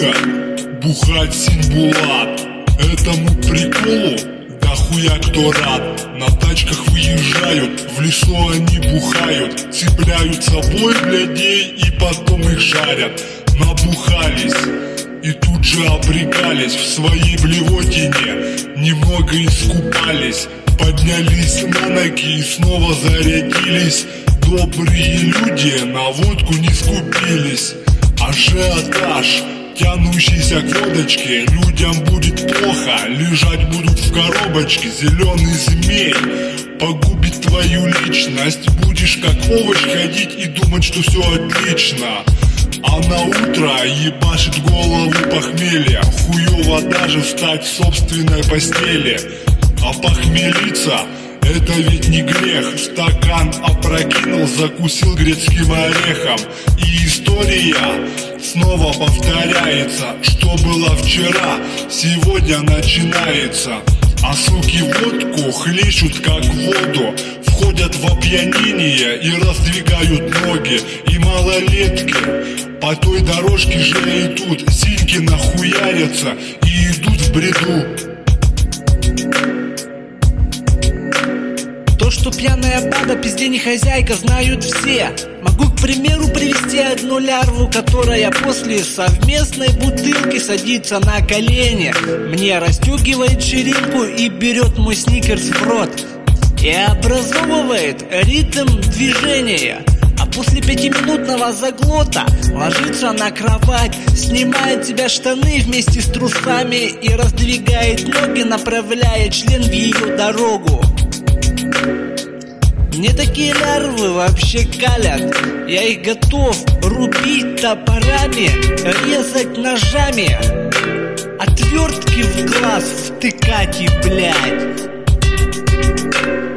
Сука, бухать Синбулат. Этому приколу дохуя кто рад. На тачках выезжают, в лесу они бухают, цепляют собой блядей и потом их жарят. Набухались и тут же обрекались в своей блевотине, немного искупались, поднялись на ноги и снова зарядились. Добрые люди на водку не скупились. Ажиотаж, тянущийся к водочке, людям будет плохо, лежать будут в коробочке. Зеленый змей погубит твою личность, будешь как овощ ходить и думать, что все отлично. А на утро ебашит голову похмелье, хуёво даже встать в собственной постели. А похмелиться — это ведь не грех. Стакан опрокинул, закусил грецким орехом, и история снова повторяется. Что было вчера, сегодня начинается. А суки водку хлещут как воду, входят в опьянение и раздвигают ноги. И малолетки по той дорожке же идут, синьки нахуярятся и идут в бреду. То, что пьяная баба пизде не хозяйка, знают все. Могу, к примеру, привести одну лярву, которая после совместной бутылки садится на колени, мне расстегивает ширинку и берет мой сникерс в рот и образовывает ритм движения. А после 5-минутного заглота ложится на кровать, снимает с себя штаны вместе с трусами и раздвигает ноги, направляя член в ее дорогу. Мне такие лярвы вообще калят. Я их готов рубить топорами, резать ножами, отвертки в глаз втыкать и блять.